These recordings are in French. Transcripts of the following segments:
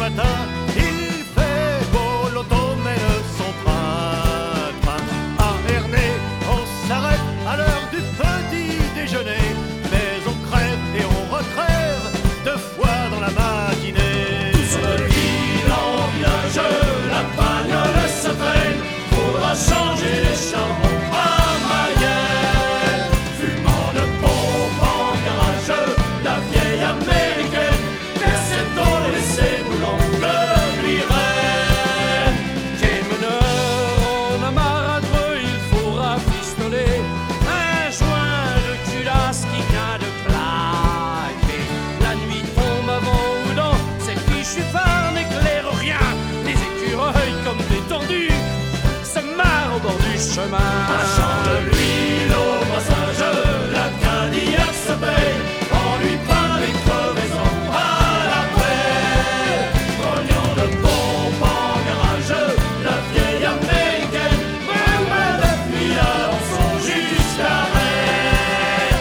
matin, il fait beau, l'auto mène son train. À Ernée, on s'arrête à l'heure du petit déjeuner, mais on crève et on recrève 2 fois dans la matinée. Tout sur le ville en village, la bagnole se traîne, faudra changer les charbons à Mayenne. Fumant de pompe en garage, la vieille américaine, percée dans les laissés boulons de l'Irène. Quai meneur, en amaradre, il faut rafistoler un joint de culasse qui vient de claquer. La nuit tombe avant ou dans ces fichus phares n'éclairent rien. Les écureuils comme détendus se marrent au bord du chemin. Un champ de l'huile au brassage, la Cadillac se paye, on lui peint les crevaisons à la paix. Rognant de pompe en garage, la vieille américaine, même depuis Alençon jusqu'à Rennes.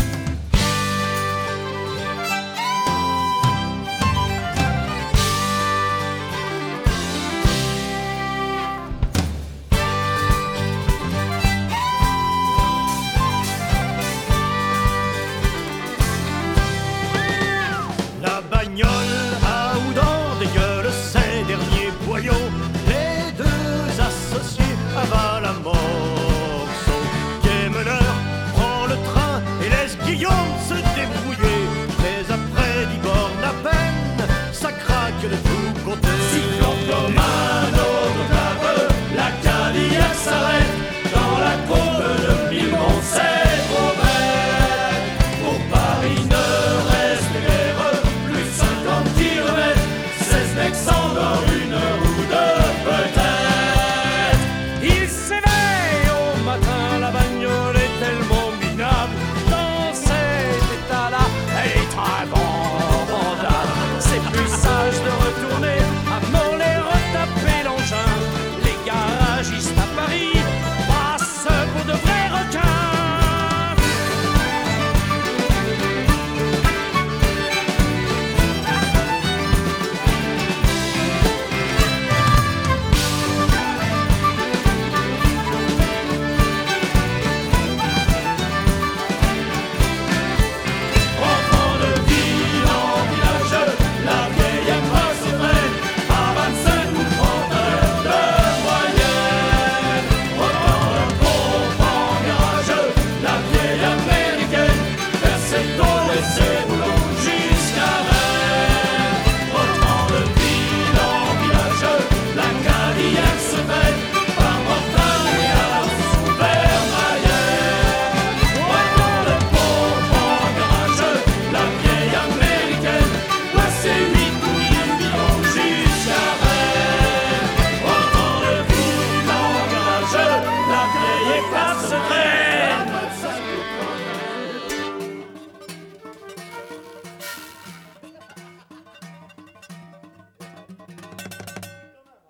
La bagnole à Houdan dégueule ses derniers boyaux. Les 2 associés avalent un morceau. Quai meneur prend le train et laisse Guillaume se débrouiller. Mais après 10 bornes à peine, ça craque de tous côtés. Sifflant comme un autoclave, la Cadillac s'arrête dans la courbe de Milmont, c'est trop bête. Pour Paris ne reste guère plus de 50 kilomètres, 16 mecs s'endorment 1 heure ou 2 peut-être. Il s'éveille au matin, la bagnole est tellement minable. Dans cet état-là, elle est très bon.